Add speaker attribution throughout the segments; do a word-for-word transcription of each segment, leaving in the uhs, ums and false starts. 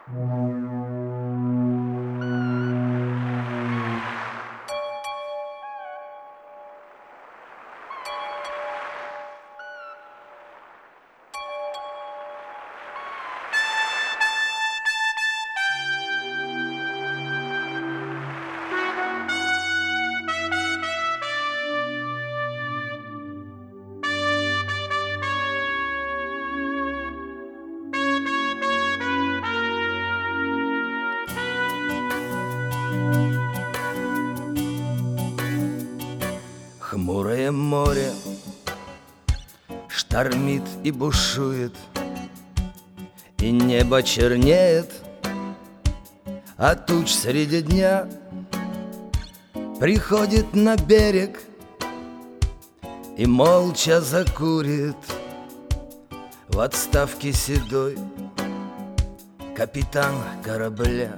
Speaker 1: Хмурое море штормит и бушует, и небо чернеет, а туч среди дня приходит на берег и молча закурит. В отставке седой капитан корабля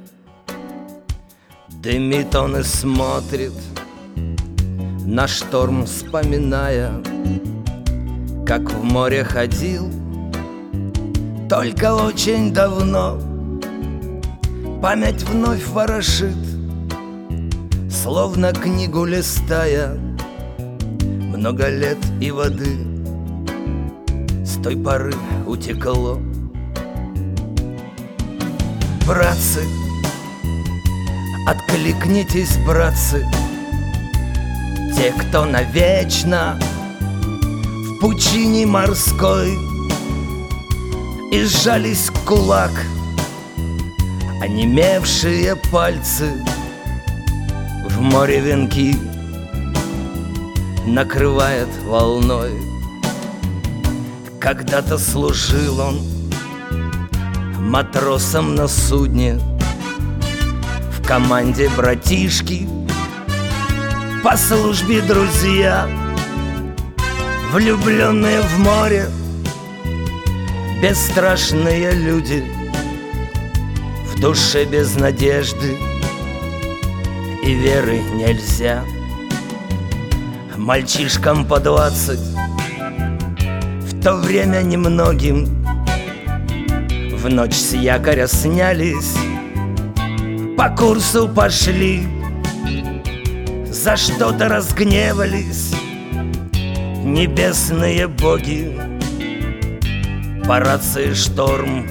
Speaker 1: дымит он и смотрит на шторм, вспоминая, как в море ходил только очень давно. Память вновь ворошит, словно книгу листая. Много лет и воды с той поры утекло. Братцы, откликнитесь, братцы, те, кто навечно в пучине морской, и сжались в кулак онемевшие пальцы. В море венки накрывает волной. Когда-то служил он матросом на судне, в команде братишки, по службе друзья, влюбленные в море, бесстрашные люди, в душе без надежды и веры нельзя. Мальчишкам по двадцать, в то время немногим, в ночь с якоря снялись, по курсу пошли, за что-то разгневались небесные боги. По рации шторм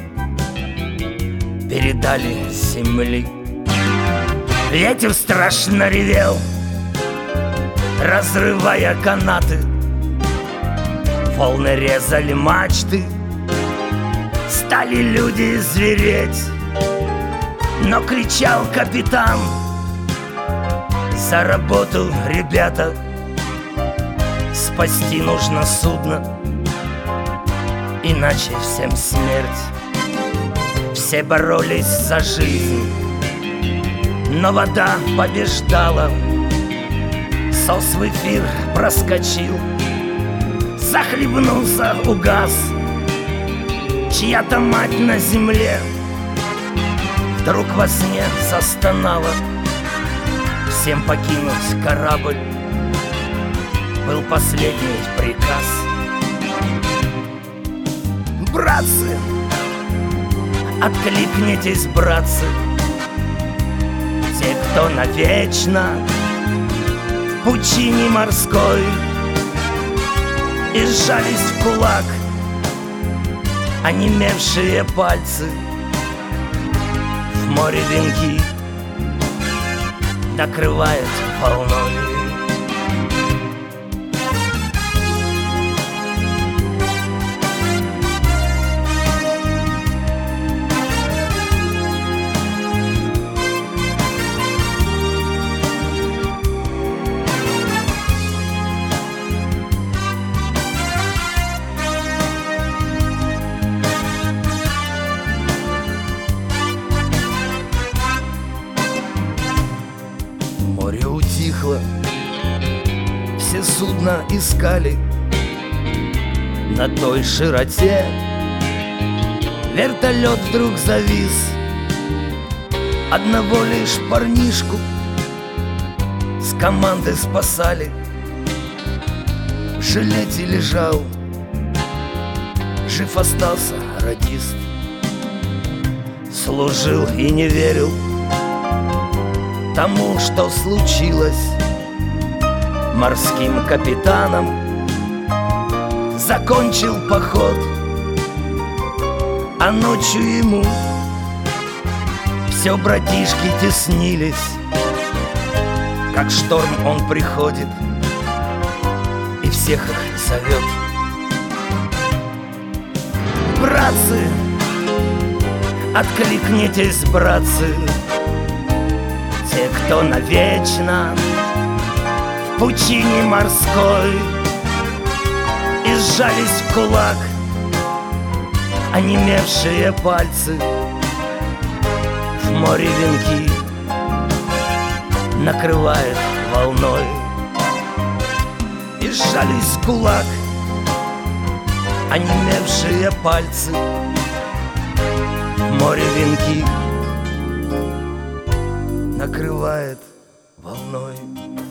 Speaker 1: передали с земли. Ветер страшно ревел, разрывая канаты. Волны резали мачты, стали люди звереть. Но кричал капитан: за работу, ребята, спасти нужно судно, иначе всем смерть. Все боролись за жизнь, но вода побеждала. Сос в эфир проскочил, захлебнулся, угас. Чья-то мать на земле вдруг во сне застонала. Всем покинуть корабль был последний приказ. Братцы, откликнитесь, братцы, те, кто навечно в пучине морской, и сжались в кулак онемевшие пальцы. В море венки накрывает волной. Море утихло, все судна искали на той широте. Вертолет вдруг завис, одного лишь парнишку с команды спасали. В жилете лежал, жив остался радист. служил и не верил тому, что случилось. Морским капитаном закончил поход, а ночью ему все братишки теснились. Как шторм он приходит и всех их зовет. Братцы, откликнитесь, братцы, те, кто навечно в пучине морской, и сжались в кулак онемевшие пальцы. В море венки накрывает волной, и сжались в кулак онемевшие пальцы. В море венки накрывает волной.